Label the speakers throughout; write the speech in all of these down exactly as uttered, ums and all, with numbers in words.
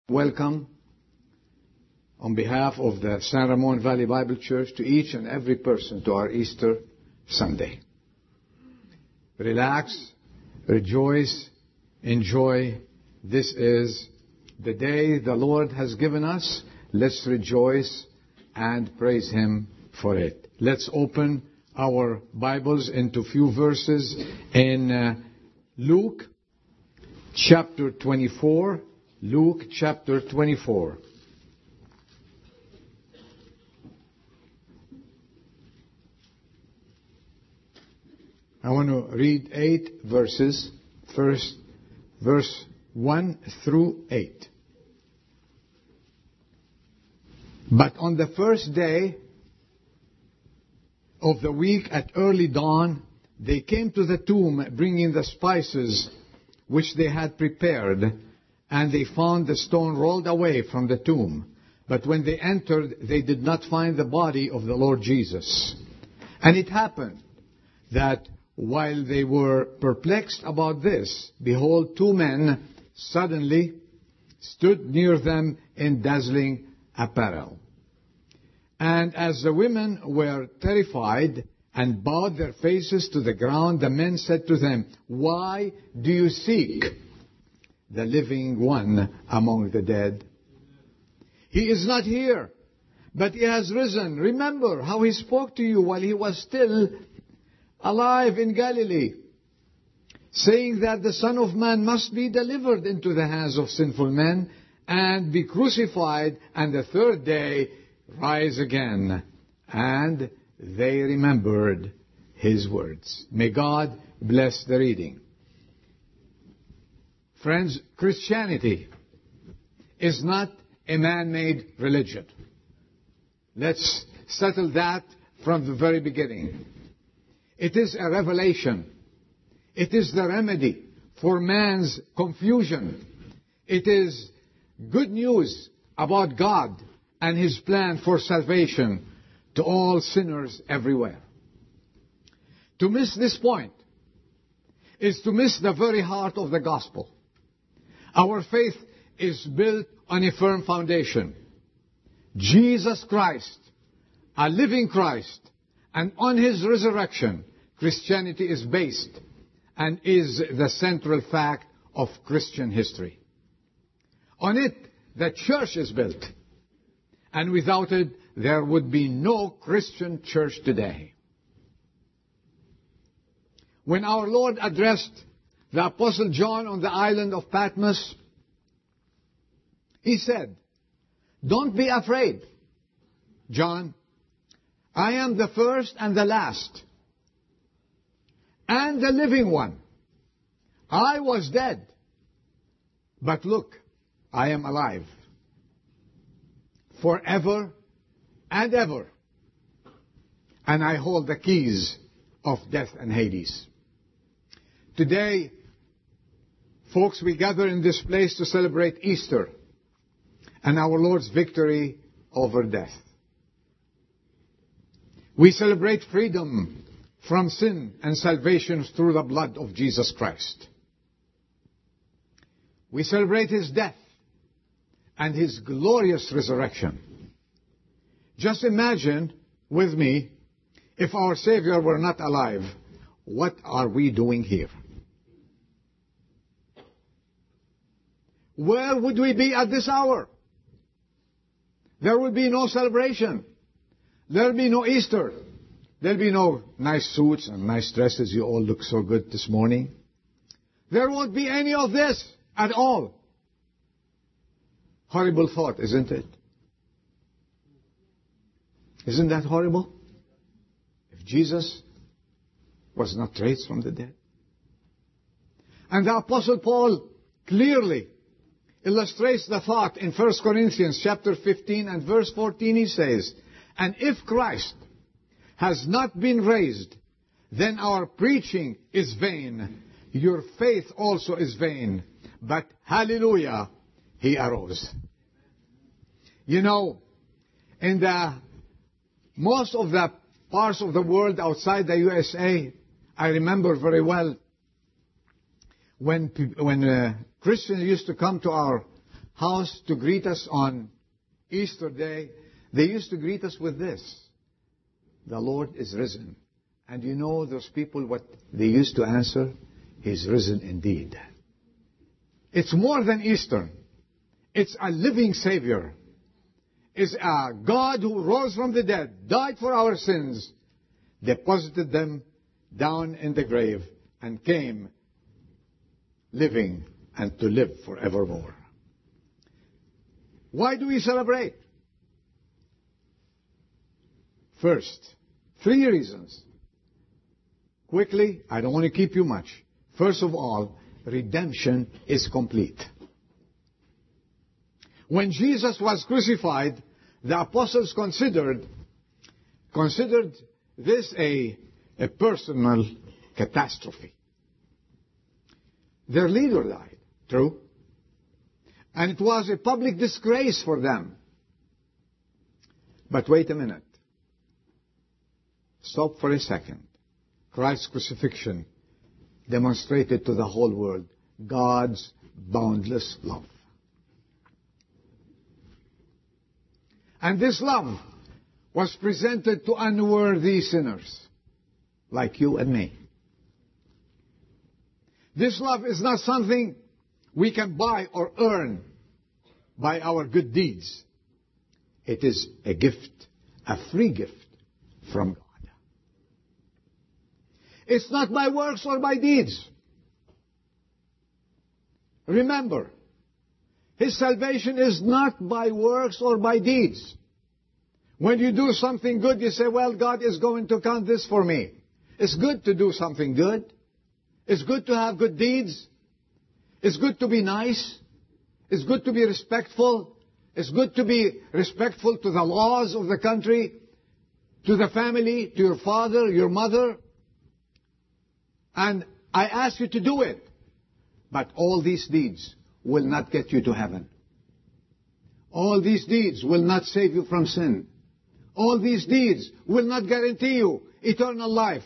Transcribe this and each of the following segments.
Speaker 1: Welcome on behalf of the San Ramon Valley Bible Church to each and every person to our Easter Sunday. Relax, rejoice, enjoy. This is the day the Lord has given us. Let's rejoice and praise Him for it. Let's open our Bibles into a few verses in uh, Luke chapter twenty-four. Luke chapter twenty-four. I want to read eight verses. First, verse one through eight. But on the first day of the week at early dawn, they came to the tomb bringing the spices which they had prepared. And they found the stone rolled away from the tomb. But when they entered, they did not find the body of the Lord Jesus. And it happened that while they were perplexed about this, behold, two men suddenly stood near them in dazzling apparel. And as the women were terrified and bowed their faces to the ground, the men said to them, "Why do you seek the living one among the dead? He is not here, but He has risen. Remember how He spoke to you while He was still alive in Galilee, saying that the Son of Man must be delivered into the hands of sinful men and be crucified, and the third day rise again." And they remembered His words. May God bless the reading. Friends, Christianity is not a man-made religion. Let's settle that from the very beginning. It is a revelation. It is the remedy for man's confusion. It is good news about God and His plan for salvation to all sinners everywhere. To miss this point is to miss the very heart of the gospel. Our faith is built on a firm foundation. Jesus Christ, a living Christ, and on His resurrection, Christianity is based and is the central fact of Christian history. On it, the church is built, and without it, there would be no Christian church today. When our Lord addressed the Apostle John on the island of Patmos, He said, "Don't be afraid, John. I am the first and the last, and the living one. I was dead, but look, I am alive, forever and ever, and I hold the keys of death and Hades." Today, folks, we gather in this place to celebrate Easter and our Lord's victory over death. We celebrate freedom from sin and salvation through the blood of Jesus Christ. We celebrate His death and His glorious resurrection. Just imagine with me, if our Savior were not alive, what are we doing here? Where would we be at this hour? There would be no celebration. There would be no Easter. There would be no nice suits and nice dresses. You all look so good this morning. There won't be any of this at all. Horrible thought, isn't it? Isn't that horrible? If Jesus was not raised from the dead. And the Apostle Paul clearly illustrates the thought in First Corinthians chapter fifteen and verse fourteen. He says, "And if Christ has not been raised, then our preaching is vain. Your faith also is vain. But hallelujah, He arose." You know, in the most of the parts of the world outside the U S A, I remember very well when when uh, Christians used to come to our house to greet us on Easter Day, they used to greet us with this: "The Lord is risen." And you know those people, what they used to answer? "He's risen indeed." It's more than Easter. It's a living Savior. It's a God who rose from the dead, died for our sins, deposited them down in the grave, and came living and to live forevermore. Why do we celebrate? First, three reasons. Quickly, I don't want to keep you much. First of all, redemption is complete. When Jesus was crucified, the apostles considered considered this a, a personal catastrophe. Their leader died, true? And it was a public disgrace for them. But wait a minute. Stop for a second. Christ's crucifixion demonstrated to the whole world God's boundless love. And this love was presented to unworthy sinners like you and me. This love is not something we can buy or earn by our good deeds. It is a gift, a free gift from God. It's not by works or by deeds. Remember, His salvation is not by works or by deeds. When you do something good, you say, well, God is going to count this for me. It's good to do something good. It's good to have good deeds. It's good to be nice. It's good to be respectful. It's good to be respectful to the laws of the country, to the family, to your father, your mother. And I ask you to do it. But all these deeds will not get you to heaven. All these deeds will not save you from sin. All these deeds will not guarantee you eternal life.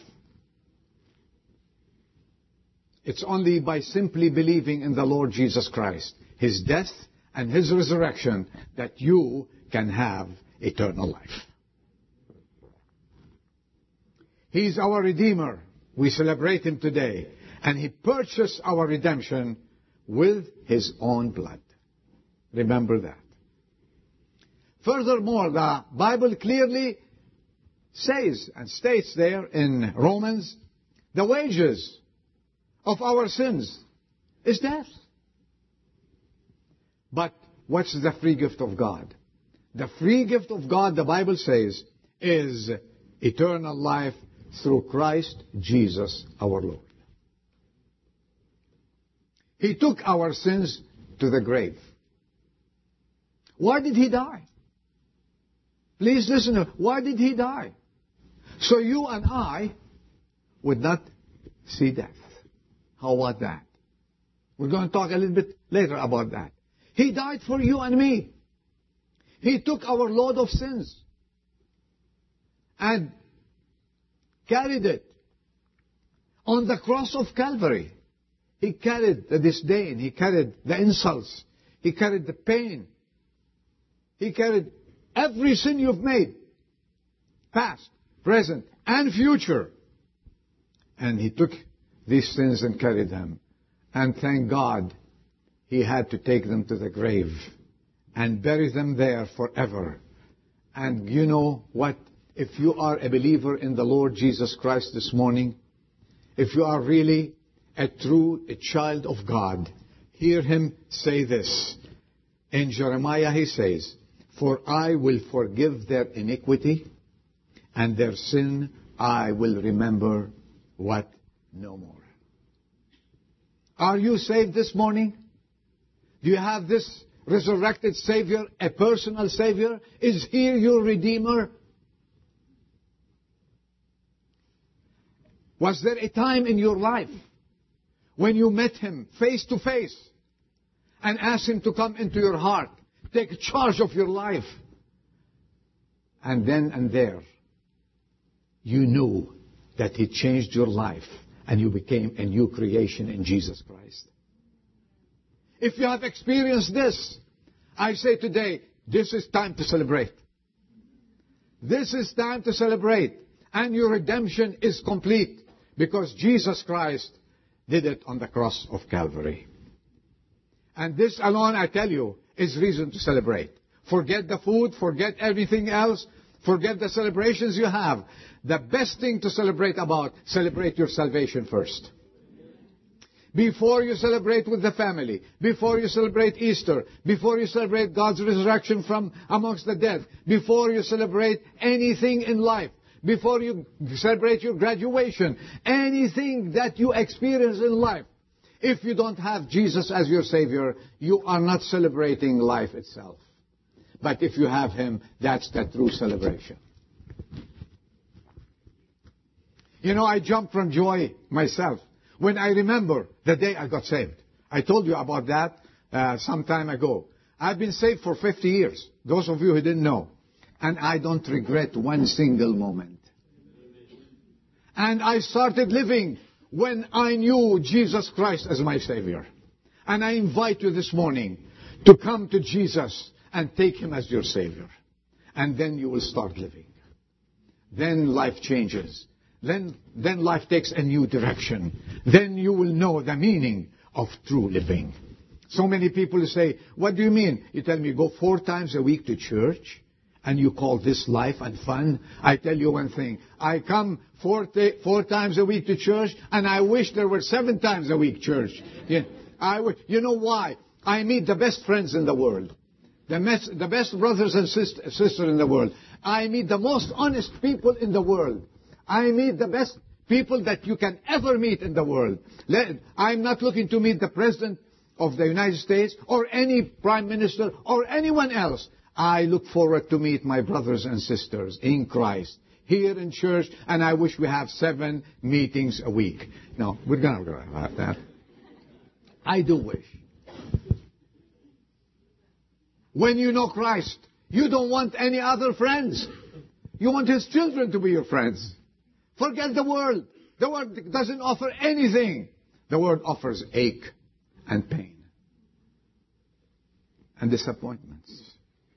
Speaker 1: It's only by simply believing in the Lord Jesus Christ, His death and His resurrection, that you can have eternal life. He's our Redeemer. We celebrate Him today. And He purchased our redemption with His own blood. Remember that. Furthermore, the Bible clearly says and states there in Romans, the wages of our sins is death. But what's the free gift of God? The free gift of God, the Bible says, is eternal life through Christ Jesus our Lord. He took our sins to the grave. Why did He die? Please listen. Why did He die? So you and I would not see death. How about that? We're going to talk a little bit later about that. He died for you and me. He took our load of sins and carried it on the cross of Calvary. He carried the disdain. He carried the insults. He carried the pain. He carried every sin you've made, past, present, and future. And He took these sins and carried them. And thank God, He had to take them to the grave and bury them there forever. And you know what? If you are a believer in the Lord Jesus Christ this morning, if you are really a true a child of God, hear Him say this. In Jeremiah He says, for I will forgive their iniquity, and their sin I will remember what? No more. Are you saved this morning? Do you have this resurrected Savior, a personal Savior? Is He your Redeemer? Was there a time in your life when you met Him face to face and asked Him to come into your heart, take charge of your life? And then and there, you knew that He changed your life and you became a new creation in Jesus Christ. If you have experienced this, I say today, this is time to celebrate. This is time to celebrate. And your redemption is complete because Jesus Christ did it on the cross of Calvary. And this alone, I tell you, is reason to celebrate. Forget the food, forget everything else, forget the celebrations you have. The best thing to celebrate about, celebrate your salvation first. Before you celebrate with the family, before you celebrate Easter, before you celebrate God's resurrection from amongst the dead, before you celebrate anything in life, before you celebrate your graduation, anything that you experience in life, if you don't have Jesus as your Savior, you are not celebrating life itself. But if you have Him, that's the true celebration. You know, I jump from joy myself when I remember the day I got saved. I told you about that uh, some time ago. I've been saved for fifty years, those of you who didn't know. And I don't regret one single moment. And I started living when I knew Jesus Christ as my Savior. And I invite you this morning to come to Jesus and take Him as your Savior. And then you will start living. Then life changes. Then, then life takes a new direction. Then you will know the meaning of true living. So many people say, what do you mean? You tell me, go four times a week to church, and you call this life and fun? I tell you one thing. I come four, ta- four times a week to church, and I wish there were seven times a week church. Yeah, I w- you know why? I meet the best friends in the world. The, mes- the best brothers and sist- sisters in the world. I meet the most honest people in the world. I meet the best people that you can ever meet in the world. Let, I'm not looking to meet the President of the United States or any Prime Minister or anyone else. I look forward to meet my brothers and sisters in Christ here in church, and I wish we have seven meetings a week. No, we're going to go about that. I do wish. When you know Christ, you don't want any other friends. You want His children to be your friends. Forget the world. The world doesn't offer anything. The world offers ache and pain and disappointments.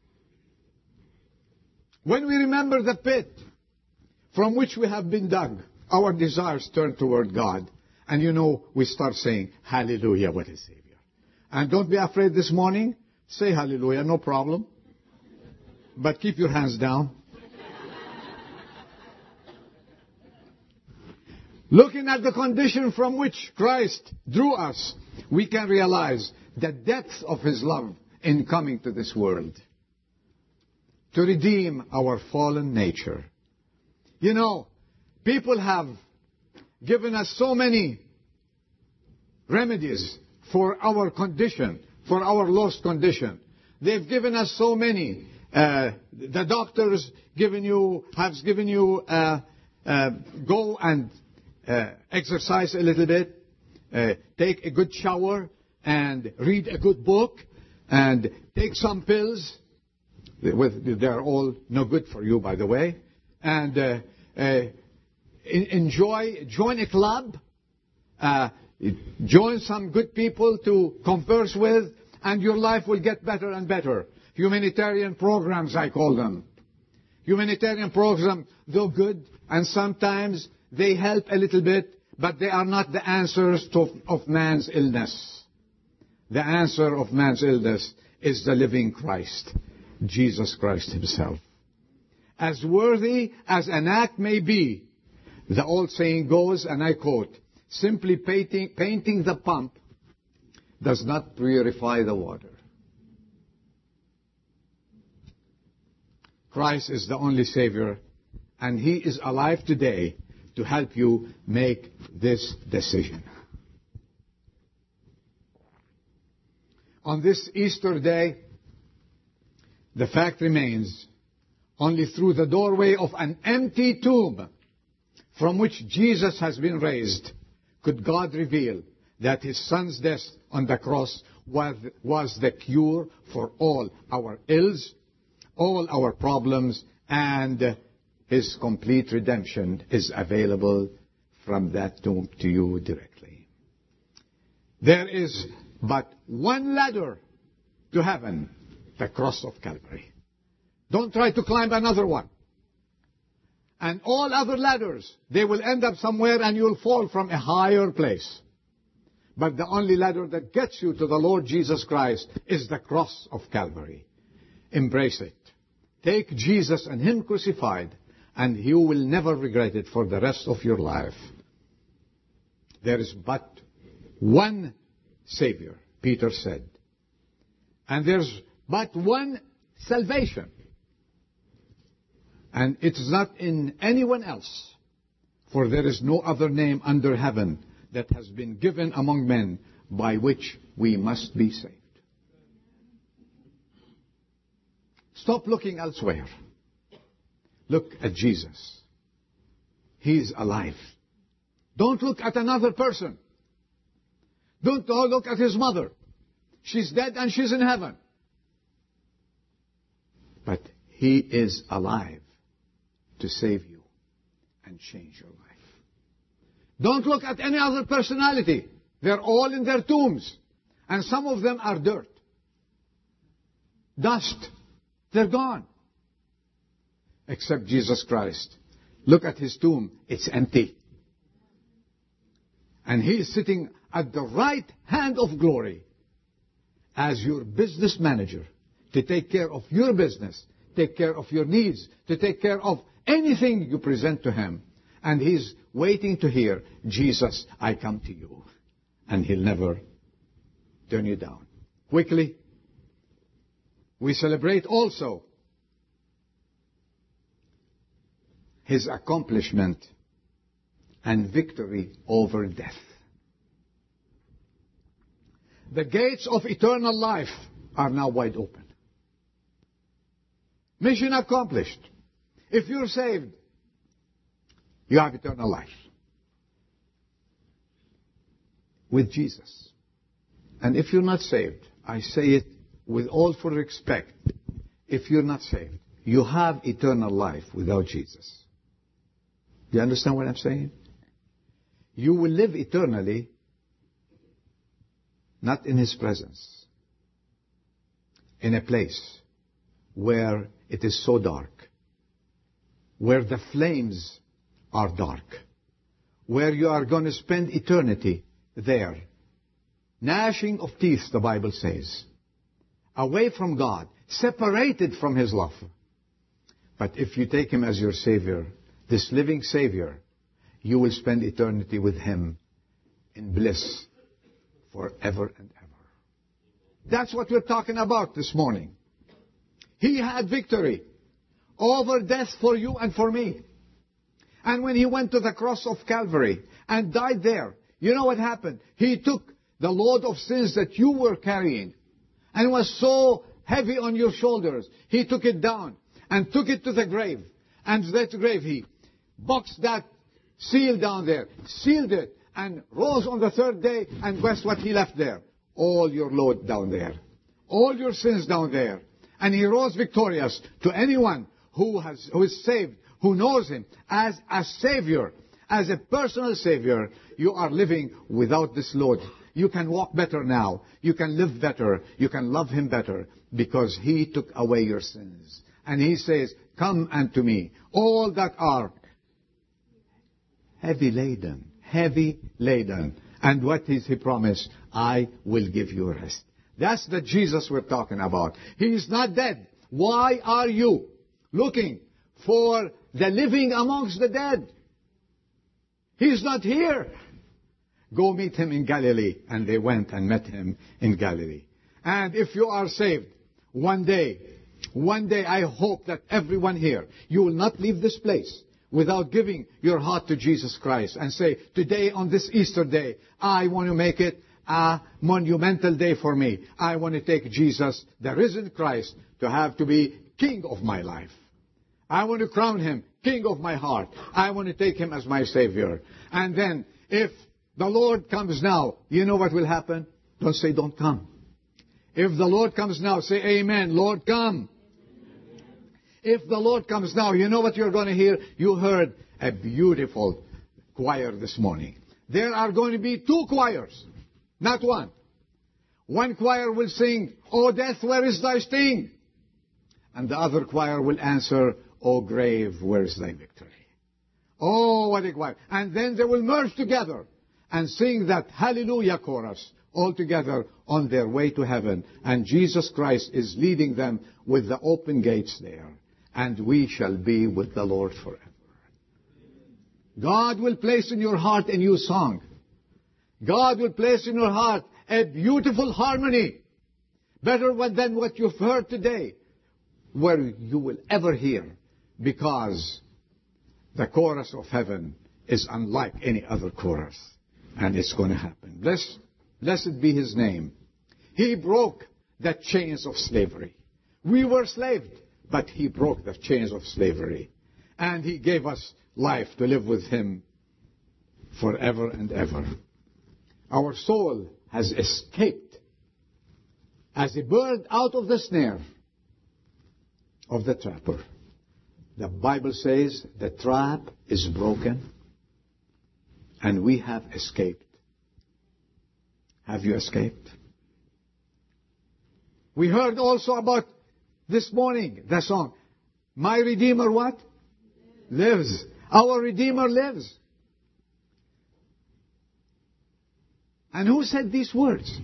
Speaker 1: When we remember the pit from which we have been dug, our desires turn toward God. And you know, we start saying, hallelujah, what a Savior. And don't be afraid this morning. Say hallelujah, no problem. But keep your hands down. Looking at the condition from which Christ drew us, we can realize the depth of His love in coming to this world to redeem our fallen nature. You know, people have given us so many remedies for our condition, for our lost condition. They've given us so many. Uh, the doctors given you, have given you, uh, uh, go and uh, exercise a little bit, uh, take a good shower, and read a good book, and take some pills. They're all no good for you, by the way. And uh, uh, enjoy, join a club, uh, join some good people to converse with, and your life will get better and better. Humanitarian programs, I call them. Humanitarian programs, though good, and sometimes they help a little bit, but they are not the answers to, of man's illness. The answer of man's illness is the living Christ, Jesus Christ Himself. As worthy as an act may be, the old saying goes, and I quote, simply painting, painting the pump does not purify the water. Christ is the only Savior, and He is alive today to help you make this decision. On this Easter day, the fact remains, only through the doorway of an empty tomb from which Jesus has been raised could God reveal that His Son's death on the cross was, was the cure for all our ills, all our problems, and His complete redemption is available from that tomb to you directly. There is but one ladder to heaven, the cross of Calvary. Don't try to climb another one. And all other ladders, they will end up somewhere and you'll fall from a higher place. But the only ladder that gets you to the Lord Jesus Christ is the cross of Calvary. Embrace it. Take Jesus and Him crucified, and you will never regret it for the rest of your life. There is but one Savior, Peter said. And there's but one salvation. And it is not in anyone else. For there is no other name under heaven that has been given among men by which we must be saved. Stop looking elsewhere. Look at Jesus. He is alive. Don't look at another person. Don't look at his mother. She's dead and she's in heaven. But He is alive to save you and change your life. Don't look at any other personality. They're all in their tombs. And some of them are dirt. Dust. They're gone. Except Jesus Christ. Look at His tomb. It's empty. And He is sitting at the right hand of glory as your business manager to take care of your business, take care of your needs, to take care of anything you present to Him. And He's waiting to hear, Jesus, I come to you. And He'll never turn you down. Quickly, we celebrate also His accomplishment and victory over death. The gates of eternal life are now wide open. Mission accomplished. If you're saved, you have eternal life with Jesus. And if you're not saved, I say it with all full respect, if you're not saved, you have eternal life without Jesus. Do you understand what I'm saying? You will live eternally, not in His presence, in a place where it is so dark, where the flames are dark, where you are going to spend eternity there. Gnashing of teeth, the Bible says. Away from God, separated from His love. But if you take Him as your Savior, this living Savior, you will spend eternity with Him in bliss forever and ever. That's what we're talking about this morning. He had victory over death for you and for me. And when He went to the cross of Calvary and died there, you know what happened? He took the load of sins that you were carrying and was so heavy on your shoulders. He took it down and took it to the grave. And that grave, He boxed that seal down there, sealed it, and rose on the third day. And guess what He left there? All your load down there. All your sins down there. And He rose victorious to anyone who has, who is saved, who knows Him as a Savior, as a personal Savior. You are living without this load. You can walk better now. You can live better. You can love Him better because He took away your sins. And He says, come unto me, all that are heavy laden, heavy laden. And what is He promised? I will give you rest. That's the Jesus we're talking about. He is not dead. Why are you looking for the living amongst the dead? He's not here. Go meet Him in Galilee. And they went and met Him in Galilee. And if you are saved, one day, one day I hope that everyone here, you will not leave this place without giving your heart to Jesus Christ and say, today on this Easter day, I want to make it a monumental day for me. I want to take Jesus, the risen Christ, to have to be King of my life. I want to crown Him King of my heart. I want to take Him as my Savior. And then, if the Lord comes now, you know what will happen? Don't say, don't come. If the Lord comes now, say, Amen. Lord, come. If the Lord comes now, you know what you're going to hear? You heard a beautiful choir this morning. There are going to be two choirs, not one. One choir will sing, O death, where is thy sting? And the other choir will answer, O grave, where is thy victory? Oh, what a choir. And then they will merge together and sing that hallelujah chorus all together on their way to heaven. And Jesus Christ is leading them with the open gates there. And we shall be with the Lord forever. God will place in your heart a new song. God will place in your heart a beautiful harmony. Better than what you've heard today, where you will ever hear, because the chorus of heaven is unlike any other chorus. And it's going to happen. Blessed, blessed be His name. He broke the chains of slavery. We were slaves, but He broke the chains of slavery. And He gave us life to live with Him forever and ever. Our soul has escaped as a bird out of the snare of the trapper. The Bible says the trap is broken and we have escaped. Have you escaped? We heard also about this morning the song, My Redeemer what? Lives. Our Redeemer lives. And who said these words?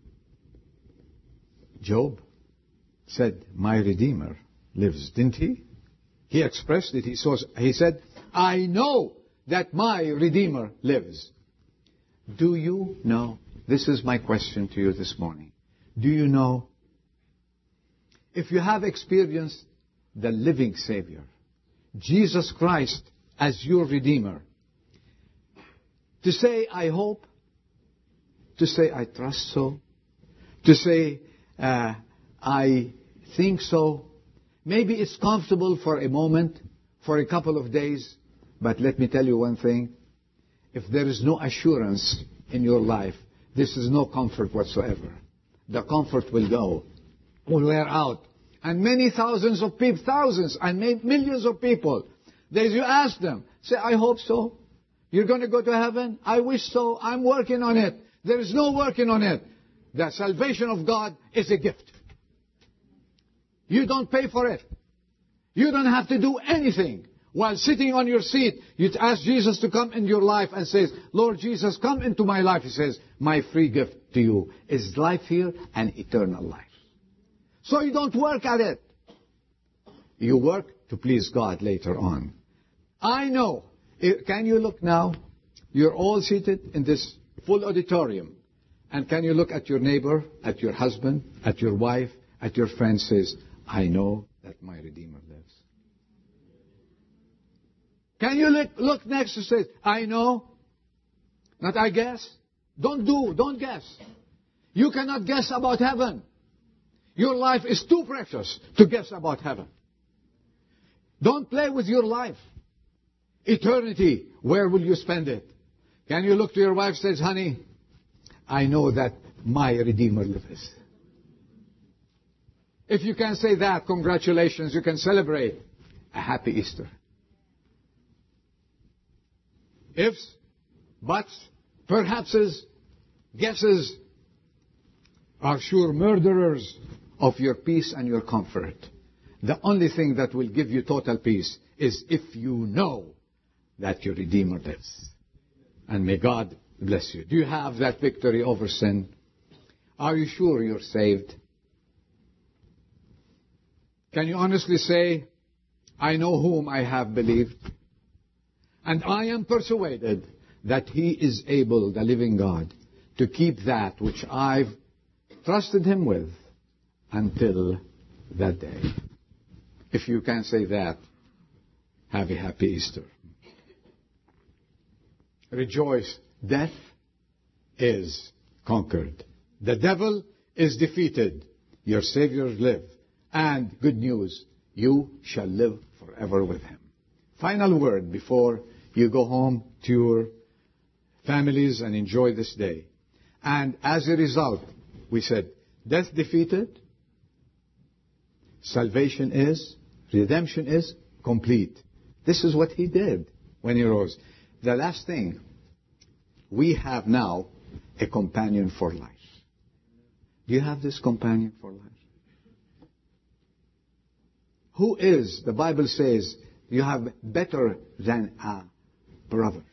Speaker 1: Job said, My Redeemer lives, didn't he? He expressed it. He, saw, he said, I know that my Redeemer lives. Do you know? This is my question to you this morning. Do you know? If you have experienced the living Savior, Jesus Christ as your Redeemer, to say, I hope, to say, I trust so, to say, uh, I think so, maybe it's comfortable for a moment, for a couple of days, but let me tell you one thing. If there is no assurance in your life, this is no comfort whatsoever. The comfort will go, will wear out. And many thousands of people, thousands and millions of people, as you ask them, say, I hope so. You're going to go to heaven? I wish so. I'm working on it. There is no working on it. The salvation of God is a gift. You don't pay for it. You don't have to do anything. While sitting on your seat, you ask Jesus to come into your life and says, Lord Jesus, come into my life. He says, my free gift to you is life here and eternal life. So you don't work at it. You work to please God later on. I know. Can you look now? You're all seated in this full auditorium. And can you look at your neighbor, at your husband, at your wife, at your friend, says, I know that my Redeemer lives. Can you look, look next to say, I know, not I guess. Don't do, don't guess. You cannot guess about heaven. Your life is too precious to guess about heaven. Don't play with your life. Eternity, where will you spend it? Can you look to your wife and say, honey, I know that my Redeemer lives. If you can say that, congratulations, you can celebrate a happy Easter. Ifs, buts, perhapses, guesses are sure murderers of your peace and your comfort. The only thing that will give you total peace is if you know that your Redeemer lives. And may God bless you. Do you have that victory over sin? Are you sure you're saved? Can you honestly say, I know whom I have believed, and I am persuaded that He is able, the living God, to keep that which I've trusted Him with until that day. If you can say that, have a happy Easter. Rejoice. Death is conquered. The devil is defeated. Your Savior lives. And good news, you shall live forever with Him. Final word before you go home to your families and enjoy this day. And as a result, we said, death defeated, salvation is, redemption is complete. This is what He did when He rose. The last thing, we have now a companion for life. Do you have this companion for life? Who is, the Bible says, you have better than a brother.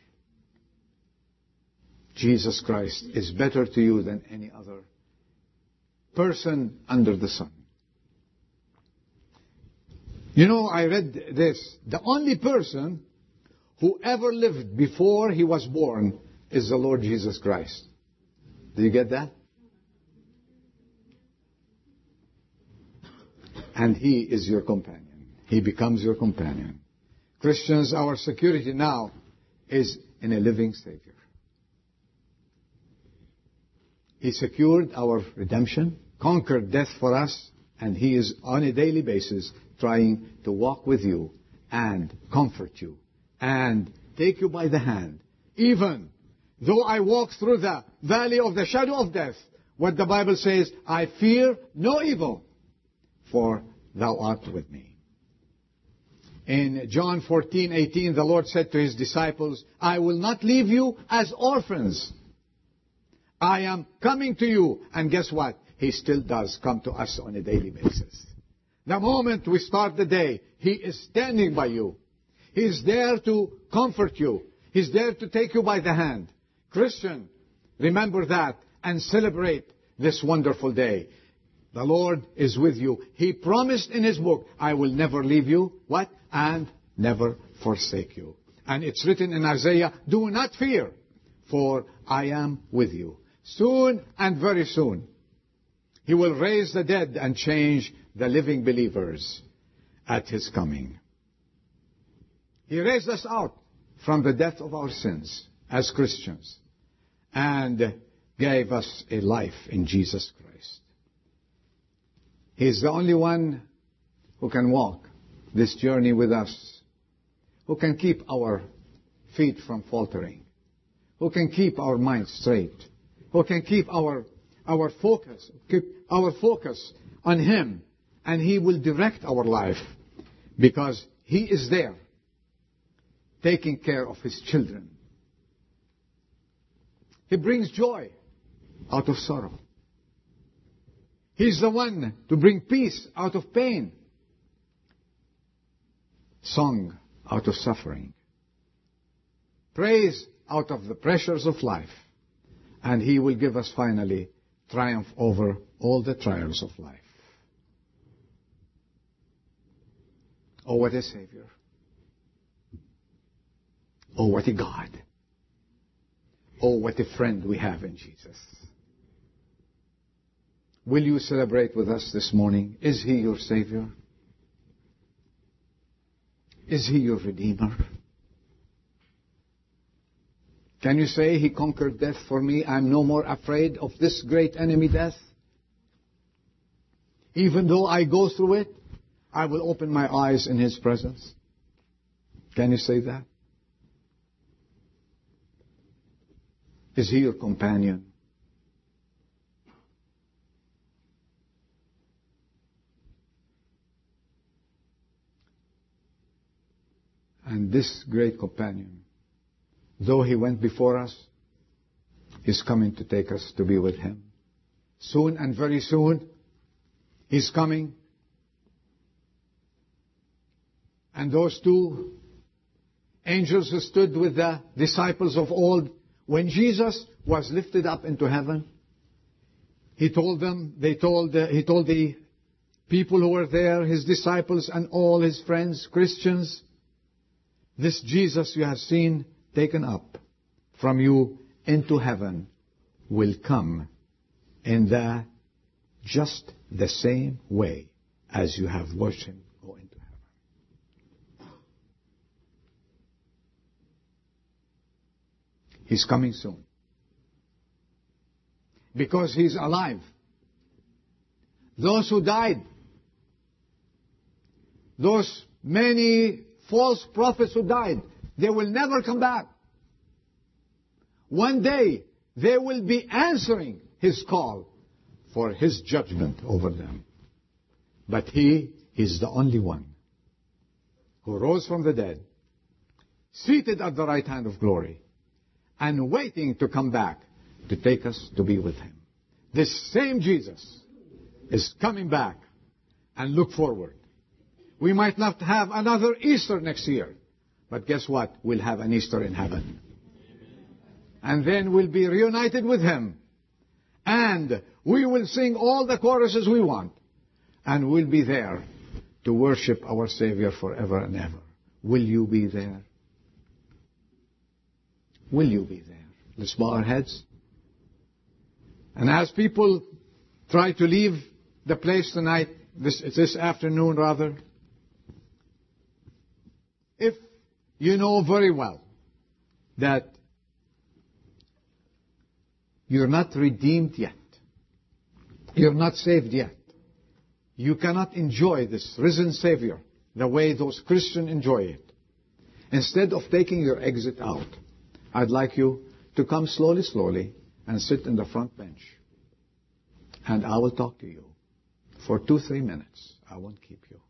Speaker 1: Jesus Christ is better to you than any other person under the sun. You know, I read this. The only person who ever lived before he was born is the Lord Jesus Christ. Do you get that? And he is your companion. He becomes your companion. Christians, our security now is in a living Savior. He secured our redemption, conquered death for us, and He is on a daily basis trying to walk with you and comfort you and take you by the hand. Even though I walk through the valley of the shadow of death, what the Bible says, I fear no evil, for Thou art with me. In John fourteen eighteen, the Lord said to His disciples, I will not leave you as orphans. I am coming to you. And guess what? He still does come to us on a daily basis. The moment we start the day, He is standing by you. He is there to comfort you. He's there to take you by the hand. Christian, remember that and celebrate this wonderful day. The Lord is with you. He promised in His book, I will never leave you. What? And never forsake you. And it's written in Isaiah, do not fear, for I am with you. Soon and very soon, He will raise the dead and change the living believers at His coming. He raised us out from the death of our sins as Christians and gave us a life in Jesus Christ. He is the only one who can walk this journey with us, who can keep our feet from faltering, who can keep our minds straight, who can keep our our focus, keep our focus on Him, and He will direct our life because He is there taking care of His children. He brings joy out of sorrow. He's the one to bring peace out of pain, song out of suffering, praise out of the pressures of life, and He will give us finally triumph over all the trials of life. Oh, what a Savior. Oh, what a God. Oh, what a friend we have in Jesus. Will you celebrate with us this morning? Is He your Savior? Is He your Redeemer? Can you say, He conquered death for me? I'm no more afraid of this great enemy, death. Even though I go through it, I will open my eyes in His presence. Can you say that? Is He your companion? And this great companion, though He went before us, He's coming to take us to be with Him. Soon and very soon, He's coming. And those two angels who stood with the disciples of old, when Jesus was lifted up into heaven, He told them, they told, uh, He told the people who were there, His disciples and all His friends, Christians, this Jesus you have seen taken up from you into heaven will come in the just the same way as you have watched Him go into heaven. He's coming soon. Because He's alive. Those who died, those many false prophets who died, they will never come back. One day, they will be answering His call for His judgment over them. But He is the only one who rose from the dead, seated at the right hand of glory, and waiting to come back to take us to be with Him. This same Jesus is coming back, and look forward. We might not have another Easter next year, but guess what? We'll have an Easter in heaven. And then we'll be reunited with Him. And we will sing all the choruses we want. And we'll be there to worship our Savior forever and ever. Will you be there? Will you be there? Let's bow our heads. And as people try to leave the place tonight, this, this afternoon rather, if you know very well that you're not redeemed yet, you're not saved yet, you cannot enjoy this risen Savior the way those Christians enjoy it. Instead of taking your exit out, I'd like you to come slowly, slowly and sit in the front bench. And I will talk to you for two, three minutes. I won't keep you.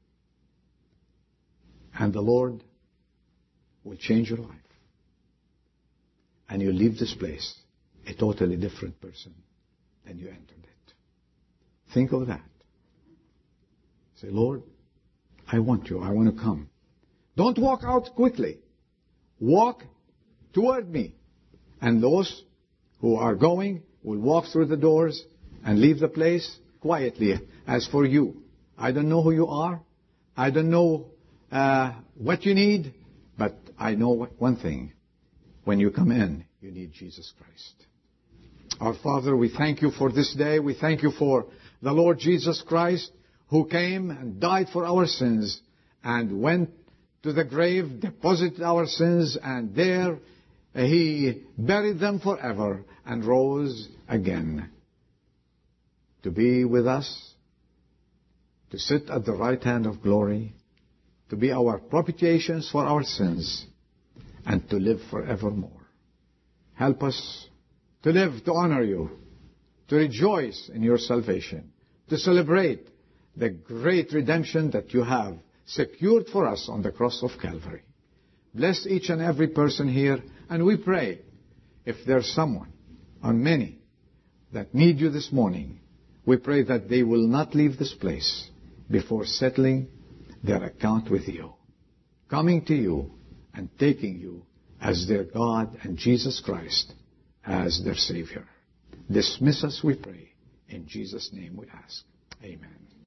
Speaker 1: And the Lord will change your life. And you leave this place a totally different person than you entered it. Think of that. Say, Lord, I want you. I want to come. Don't walk out quickly. Walk toward me. And those who are going will walk through the doors and leave the place quietly. As for you, I don't know who you are. I don't know uh, what you need. But I know one thing. When you come in, you need Jesus Christ. Our Father, we thank you for this day. We thank you for the Lord Jesus Christ, who came and died for our sins and went to the grave, deposited our sins, and there He buried them forever and rose again to be with us, to sit at the right hand of glory, to be our propitiations for our sins, and to live forevermore. Help us to live to honor you, to rejoice in your salvation, to celebrate the great redemption that you have secured for us on the cross of Calvary. Bless each and every person here, and we pray, if there's someone or many that need you this morning, we pray that they will not leave this place before settling their account with you, coming to you and taking you as their God and Jesus Christ as their Savior. Dismiss us, we pray. In Jesus' name we ask. Amen.